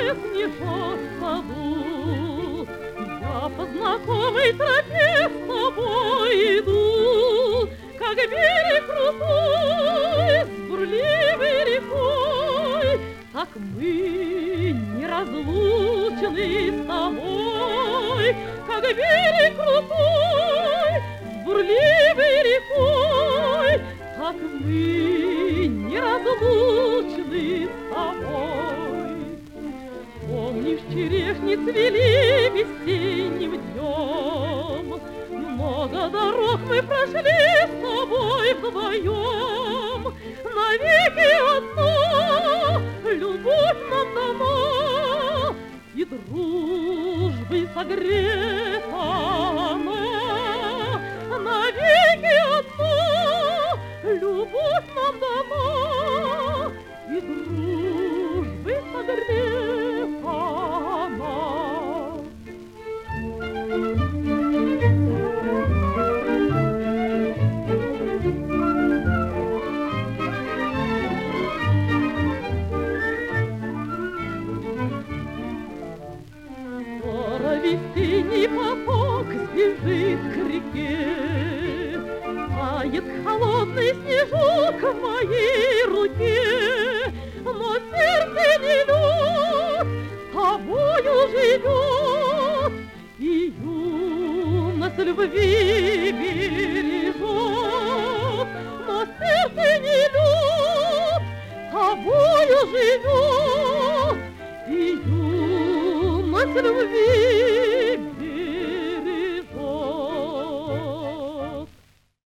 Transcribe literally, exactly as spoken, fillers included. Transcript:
снежок в саду. Я по знакомой тропе с тобой иду, как берег крутой с бурливой рекой, так мы неразлучны с тобой, как берег крутой с бурливой рекой, так мы неразлучны с тобой. Помнишь, черешни цвели весенним днем, много дорог мы прошли с тобой вдвоем. Навеки одна любовь нам дана, и дружбой согрета она. Навеки одна любовь нам дана, и дружбой согрета она. Весенний поток сбежит к реке, тает холодный снежок в моей руке, но сердце не лед тобою живет, и юность любви бережет, но сердце не лед тобою живет, и юность любви